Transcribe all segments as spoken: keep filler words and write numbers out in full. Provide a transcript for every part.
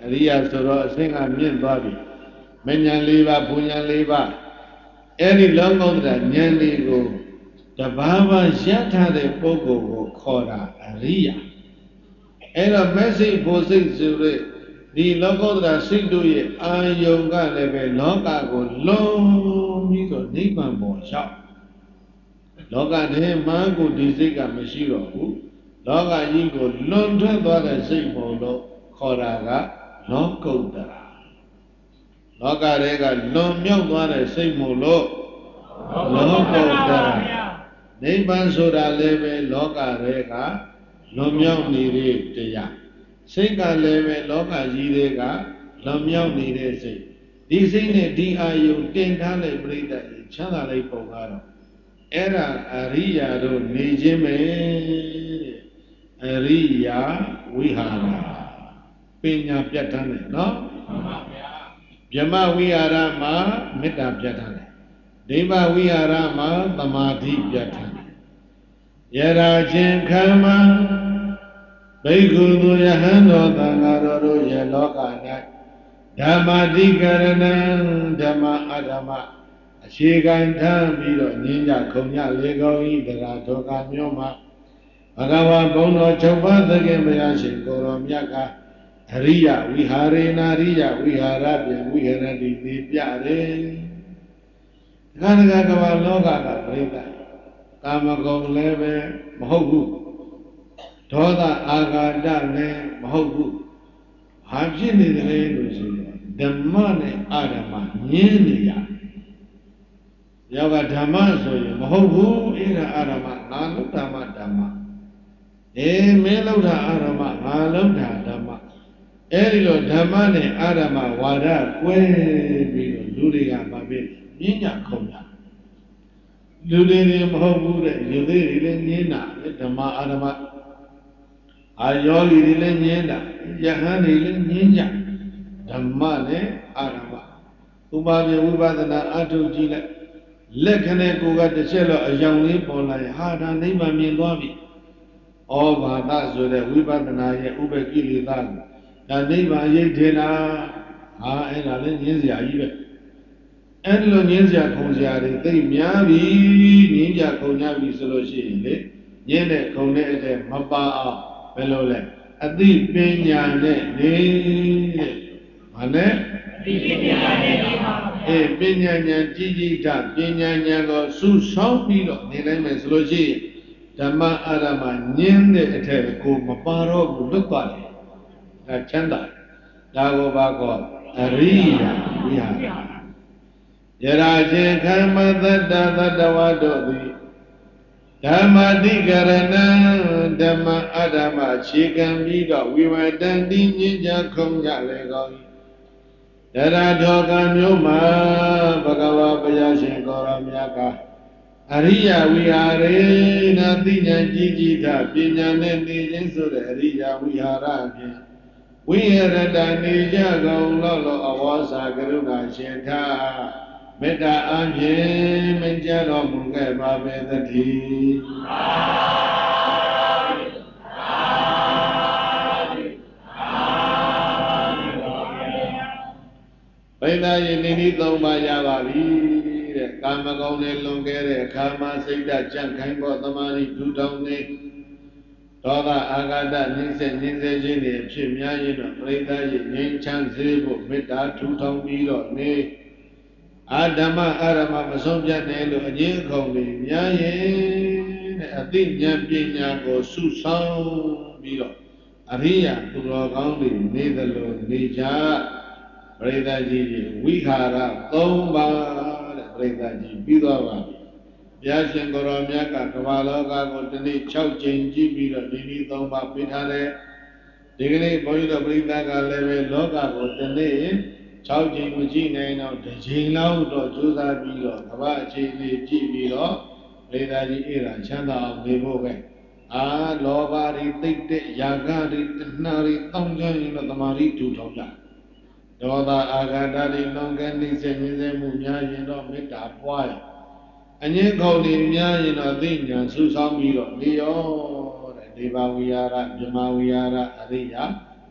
အရိယာဆိုတော့အဆင့်ကမြင့်သွားပြီမဉ္ဇဉ်၄ပါးဘုံဉာဏ်၄ပါးအဲ့ဒီလောကုတ္တရာဉာဏ်လေးကိုတဘာဝရထားတဲ့ပုဂ္ဂိုလ်ကိုခေါ်တာအရိယာအဲ့တော့မစိတ်ဘုစိတ်ဆိုတဲ့ဒီလောကုတ္တရာစိတ်တို့ရဲ့အာယုံကလည်းပဲလောကကိုလုံးပြီးတော့နိဗ္ဗာန်ပေါ်ရောက်လောကထဲမှာကိုဒီစိတ်ကမရှိတော့ဘူးလောကကြီးကိုလွန်ထွက်သွားတဲ့စိတ်ပုံလို့ခေါ်တာကလောကုတ္တရာလောကတွေကလွန်မြောက်သွားတဲ့စိတ်မို့လို့လောကုတ္တရာနိဗ္ဗာန်ဆိုတာလည်းပဲလောကတွေကလွန်မြောက်နေတဲ့တရားစိတ်ကလည်းပဲလောကကြီးတွေကလွန်မြောက်နေတဲ့စိတ်ဒီစိတ်နဲ့ဒီအာယုတင်ထားတဲ့ပြိတ္တကြီးချမ်းသာလိုက်ပုံကတော့အဲ့ဒါအရိယာတို့နေခြင်းပဲအရိယာဝိဟာရပညာပြတ်ထမ်းတယ်နော်မှန်ပါဗျာဗြဟ္မဝိဟာရမှာမေတ္တာပြတ်ထမ်းတယ်ဒိဗ္ဗဝိဟာရမှာသမာဓိပြတ်ထမ်းတယ်ယရာချင်းခံမှာဘိက္ခုသူယဟန်တော်သံဃာတော်တို့ရဲ့လောက၌ဓမ္မတိကရဏံဓမ္မအဓမ္မအခြေခံထမ်းပြီးတော့ညင်းကြခုံကြလေကောင်းဤတရားတော်ကမျိုးမှာဘဂဝါဘုံတော်၆ပါးသခင်မယားရှင်ကိုရောမြတ်ကအရိယဝိဟာရေနာရိယဝိဟာရပြင်ဝိဟရတိသိပြတယ်ခန္ဓာကဘာလောကကပြိတ္တကာမဂုဏ်လည်းပဲမဟုတ်ဘူးဒေါသအာဃာတလည်းမဟုတ်ဘူးဘာဖြစ်နေတယ်လို့ဆိုရင်ဓမ္မနဲ့အဓမ္မညင်းနေရယောဂဓမ္မဆိုရင်မဟုတ်ဘူးအဲ့ဒါအဓမ္မငါလုဓမ္မဓမ္မအေးမင်းလုဓအာဓမ္မငါလုဓဓမ္မအဲ့ဒီလိုဓမ္မနဲ့အဓမ္မဝါဒကွဲပြီးတော့လူတွေကမဖြစ်ညင်းညခုံတာလူတွေမဟုတ်ဘူးတဲ့လူတွေလည်းညင်းတာဓမ္မအဓမ္မအာယောဂီတွေလည်းညင်းတာယဟန်တွေလည်းညင်းကြဓမ္မနဲ့အဓမ္မဥပါပြေဝိပဿနာအထုကြည့်လိုက်လက်ခနဲ့ကိုယ်ကတစ်ချက်တော့အယောင်လေးပေါ်လာရင်ဟာဒါနိဗ္ဗာန်မြင်သွားပြီဩဘာသဆိုတဲ့ဝိပဿနာရဲ့ဥပ္ပကိလေသာကိုဒါနိဗ္ဗာန်ရိပ်ထင်တာဟာအဲ့ဒါလည်းညင်းစရာကြီးပဲအဲ့ဒီလိုညင်းစရာခုံစရာတွေသိများပြီညင်းကြခုံကြပြီဆိုလို့ရှိရင်လေညင်းတဲ့ခုံတဲ့အတဲ့မပါအောင်ဘယ်လိုလဲအသိပညာနဲ့နေတဲ့ဘာနဲ့အသိပညာနဲ့နေပါအေးပညာဉာဏ်ကြီးကြီးတာပညာဉာဏ်ကိုစုဆောင်းပြီးတော့နေနိုင်မယ်ဆိုလို့ရှိရင်ဓမ္မအာရမညင်းတဲ့အထက်ကိုမပါတော့ဘူးလွတ်သွားတယ်ဒါချမ်းသာဒါကိုဘာကောအရိယာဝိဟာရယရာချင်းခမသတ္တသတ္တဝါတို့သည်ဓမ္မတိကရဏံဓမ္မအဓမ္မခြေကံပြီးတော့ဝိဝတန်တိညင်ကြခုံကြလေကောင်းတရာထောကမျိုးမှာဘဂဝါဘုရားရှင်ကိုရောမြတ်ကအရိယဝိဟာရေနာသိဉာဏ်ကြီးကြီးတာပညာနဲ့နေခြင်းဆိုတဲ့အရိယဝိဟာရဖြင့်ဝိဟရတနေကြကုန်လောလောအဝါစာကရုဏာရှင်သာမေတ္တာအဖြင့်မကြတော်မူခဲ့ပါပေသတည်းဘိသာယနေဤသုံးပါးရပါပြီတဲ့ကာမဂုဏ်နဲ့လွန်ခဲ့တဲ့အခါမှာစိတ်ဓာတ်ကြံ့ခိုင်ဖို့သမာဓိထူထောင်နေဒေါသအာဃာတနှိမ့်ဆက်နှိမ့်ဆက်ခြင်းတွေဖြစ်များရင်တော့ပရိသတ်ရဲ့ငြိမ်းချမ်းစေဖို့မေတ္တာထူထောင်ပြီးတော့နေအာဓမ္မအာရမမဆုံးပြတ်တယ်လို့အငြင်းအခုံတွေများရင်တဲ့အသိဉာဏ်ပညာကိုစုဆောင်းပြီးတော့အရိယာသူတော်ကောင်းတွေနေသလိုနေကြပရိသတ်ကြီးဝိဟာရသုံးပါးတဲ့ပရိသတ်ကြီးပြီးသွားပါပြီဘုရားရှင်ကိုရောမြတ်ကကမ္ဘာလောကကိုဒီနေ့၆ကြိမ်ကြည့်ပြီးတော့ဒီနေ့သုံးပါးပြထားတယ်ဒီကနေ့ဘုန်းကြီးတို့ပရိသတ်ကလည်းပဲလောကကိုဒီနေ့၆ကြိမ်မကြည့်နိုင်တော့တစ်ကြိမ်လောက်တော့ကြိုးစားပြီးတော့ကမ္ဘာအခြေအနေကြည့်ပြီးတော့ပရိသတ်ကြီးအဲ့ဒါချမ်းသာအောင်နေဖို့ပဲအာလောဘတွေတိတ်တဲ့ຢာကတွေတဏှာတွေတောင်းကြရင်တော့သမာဓိထူထောင်ကြဒေါသအာဃာတတွေလုံကဲနှိမ့်ဆက်ညှင်းဆဲမှုများရင်တော့မေတ္တာပွားရအငြင်းခုံတွေများရင်တော့သိဉာဏ်စုဆောင်းပြီးတော့နေရောတဲ့ဒေဝဝိဟာရဗြဟ္မဝိဟာရအရိယဝ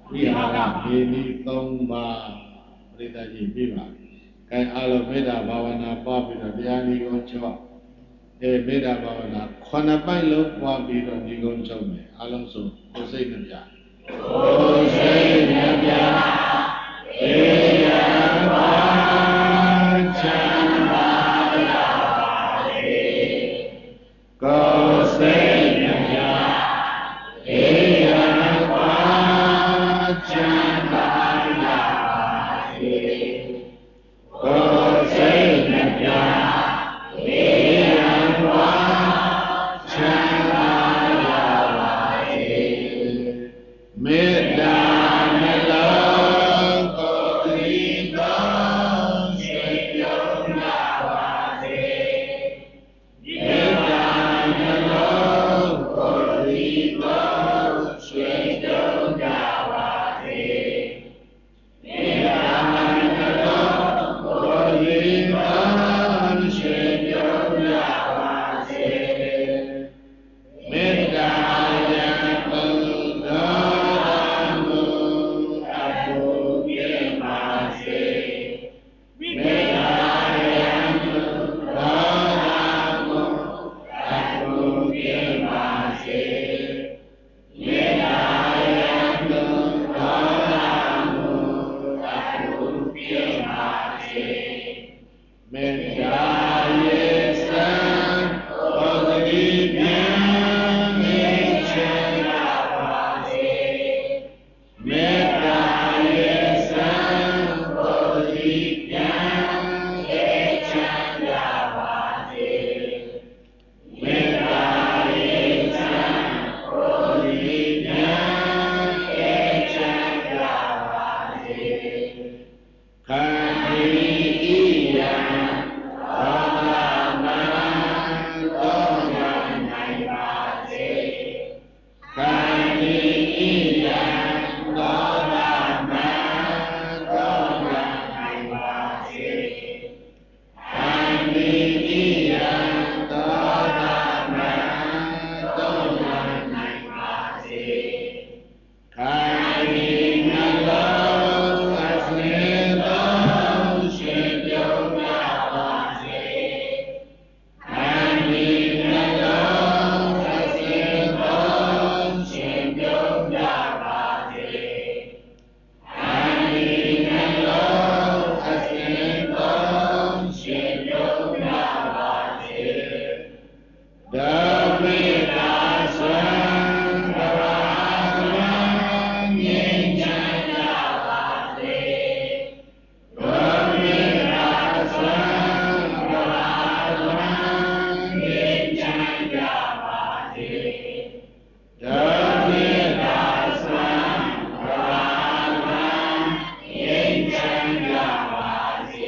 ဝိဟာရမေနီသုံးပါးပရိသတ်ကြီးပြပါကဲအားလုံးမေတ္တာဘာဝနာပွားပြီးတော့တရားဤကိုချုပ်အဲမေတ္တာဘာဝနာခုနှစ်ပိုက်လုံးပွားပြီးတော့ဤကိုချုပ်မယ်အားလုံးဆိုကိုယ်စိတ်နှပြကိုယ်စိတ်နှပြအေယံပါချမ်းသာရပါစေကိုယ်စိတ်နှပြအေယံပါချမ်းသာရပါစေကိုယ်စိတ်နှပြအေယံပါချမ်းသာရပါစေမေတ္တာနှလုံးကိုယ်တည်းသောရွှေပြုံးရပါစေမေတ္တာနှလုံးကိုယ်တည်းသောရွှေပြုံးရပါစေမေတ္တာနှလုံးကိုယ်တည်းသောရွှေပြုံးရပါစေမေတ္တာယံပုဒ္ဒါမုအပုပြေပါစေမေတ္တာယံပုဒ္ဒါမုအပုပြေပါစေမေတ္တာယံပုဒ္ဒါမုအပုပြေပါစေမေတ္တာယေသံဘောဂတိမြတ်မေချမ်းသာပါစေမေတ္တာယေသံဘောဂတိမြတ်မေချမ်းသာပါစေမေတ္တာယေသံဘောဂတိမြတ်မေချမ်းသာပါစေခန္တီဣယံသောသမံသောယံနိုင်ပါစေခန္တီဣယံသောသမံသောယံနိုင်ပါစေခန္တီဣယံသောသမံသောယံနိုင်ပါစေခန္တီနှလုံးအစဉ်သောရွှေပြုံးရပါစေခန္တီနှလုံးအစဉ်သောရွှေပြုံးရပါစေခန္တီနှလုံးအစဉ်သောရွှေပြုံးရပါစေဓမ္မိတာသံဃာဝံငြိမ်းချမ်းကြပါစေဓမ္မိတာသံဃာဝံငြိမ်းချမ်းကြပါစေဓမ္မိတာသံဃာဝံငြိမ်းချမ်းကြပါစေ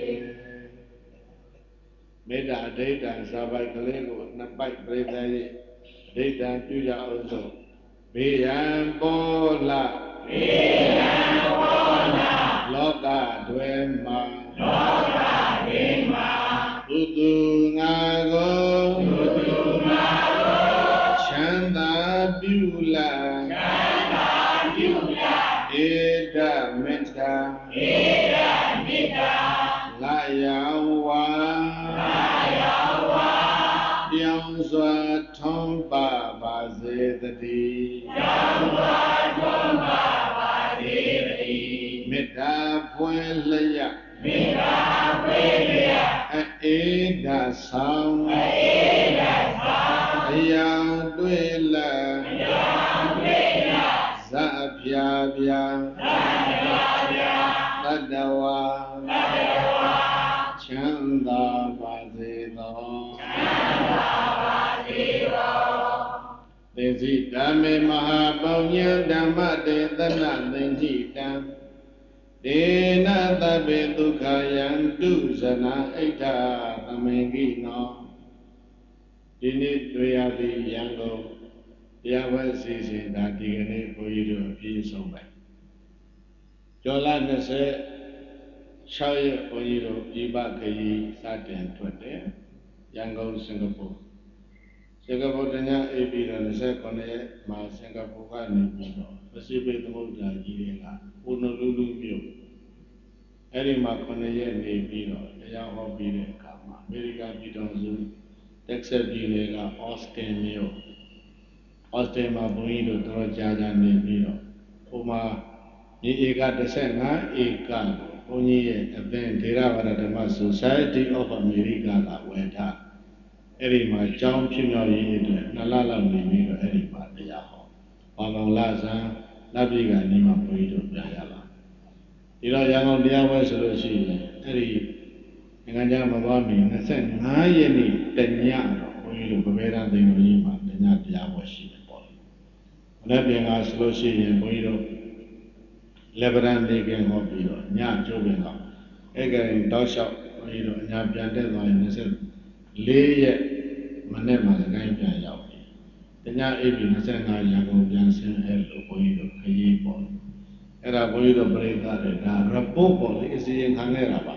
မေတ္တာအဓိဋ္ဌာန်စာပိုက်ကလေးကိုနှစ်ပိုက်ပြိဿရဲ့အဓိဋ္ဌာန်ပြုကြအောင်ဆိုဘေးရန်ပေါ်လာဘေးရန်ပေါ်လာလောကတွင်မှာလောကတွင်မှာသူသူငါကိုသူသူငါကိုချမ်းသာပြုလာချမ်းသာပြုလာဧတမေတ္တာဧတမေတ္တာလာယဝါလာယဝါပြောင်းစွာထုံးပါပါစေတည်းပြောင်းစွာထုံးပါပါစေတည်းမေတ္တာဖွယ်လျက်မေတ္တာဖွယ်လျက်အေဒါဆောင်အေဒါဆောင်အယောင်တွေ့လာအယောင်တွေ့လာဇအပြာပြာဇအပြာပြာတတ္တဝါတတ္တဝါချမ်းသာပါစေသောချမ်းသာပါစေသောသေစီဓမ္မေမဟာပုညံဓမ္မတေသနသင်္ဟိတံဒေနသဗ္ဗေဒုက္ခယံတုဇနာဣဋ္ဌသမေကိနောဒီနေ့တွေ့ရသည့်ရန်ကုန်တရားဝဲစီစဉ်တာဒီကနေ့ဘုန်းကြီးတို့အပြည့်ဆုံးပဲကျော်လ၂၆ရက်ဘုန်းကြီးတို့ပြည်ပခရီးစတင်ထွက်တယ်ရန်ကုန်စင်ကာပူစ Singapore tanya A P dan saya konek mas Singapore kan ni, masih bertemu dengan dia. Pulau Lulu Eri mak konek ni biro, yang hobi dia kama. Amerika bidang tu, Texas biro, Austin biro, Austin mah biro terus jalan ni biro. Oma ni eka desain eka. Punya event Theravada Dhamma Society of America la weda. Eri ma jam pimau ini tu, nala lam ni miro eri ma dia ho. Pamang lasan, nabi kan ni ma pui tu dia lah. Ira yang dia buat solusi eri dengan jangan bawa mi, nasi ngai ni tanya pui tu berbeda dengan ni ma tanya dia buat sih pun. Nabi yang solusi yang pui tu Lebaran deke hobi lo, nya jobe lo. Ega in tausha hobi lo, nya piante lo in nase leye mane mas kain pian yau. Tenya ebi nase ngai yang pian sen el lo hobi lo kayi po. Era hobi lo berita le, da rapo po le isi yang kange raba.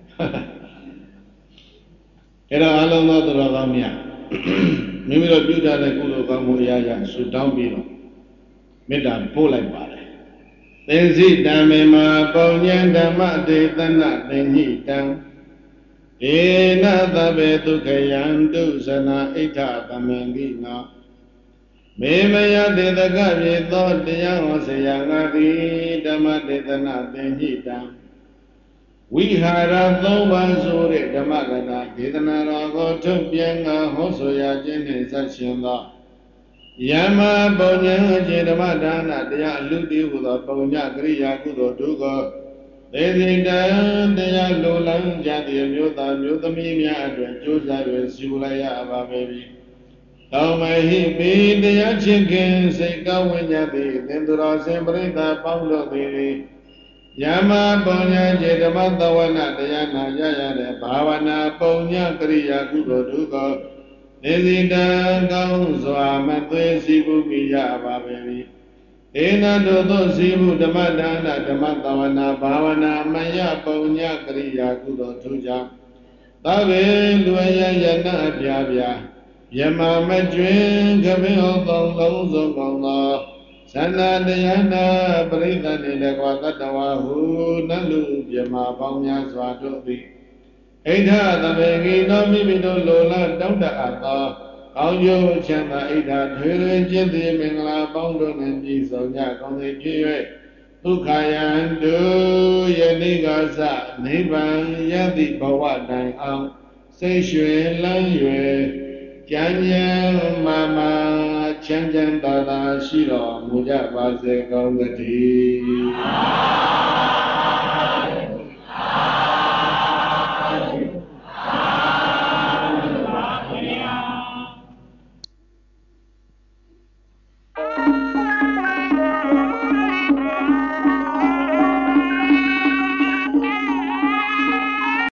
Era alam lo tu raga mia. Mimi lo juda le kulo kamu ya ya sudam biro. Meda polai pare. Tensi damema paunya dhamma detana tenhitam ena tabe tukhayantu sana ita tamangina memaya detaka vito tiyang sayangari dhamma detana tenhitam vihara thomba sore dhamma gana detana rago thupyanga hosoya jine sashinda Yama Bonya Jedama Dana, Dea Ludi with a Bonya Kriya Kudo Dugo, Desinda, Dea Lulan, Jadi, Muta, Mutamimia, and Josa, Sulaya, baby. How may he be the chicken, say go when Yadi, then the Rosembrita, Paulo Diri. Yama Bonya Jedama Dawana, Diana Yaya, Bhavana, Bonya Kriya Kudo Dugo. Desinda Gao Swamate Sibu Miya Babevi Ena Dodo Sibu Damadana Damatawana Bhavana Maya Paunya Kriya Kudo Tuja Tabe Luaya Yana Pyabya Yama Majwen Gabe Otong Long Zongonga Sana Dayana Prita Nidakwa Tatawahu Nalu Yama Paunya Swatobi Ida Tamegi Nami Mido Lola Dauda Ata Kauyo Chanda Ida Ture Jinti Mingla Bondo Nanji Sonya Kongi Piwe Ukayandu Yanigasa Niban Yadi Bawa Dang Ang Sei Shue Lang Yue Jian Mama Qian Jian Dada Shiro Muja Base Gongati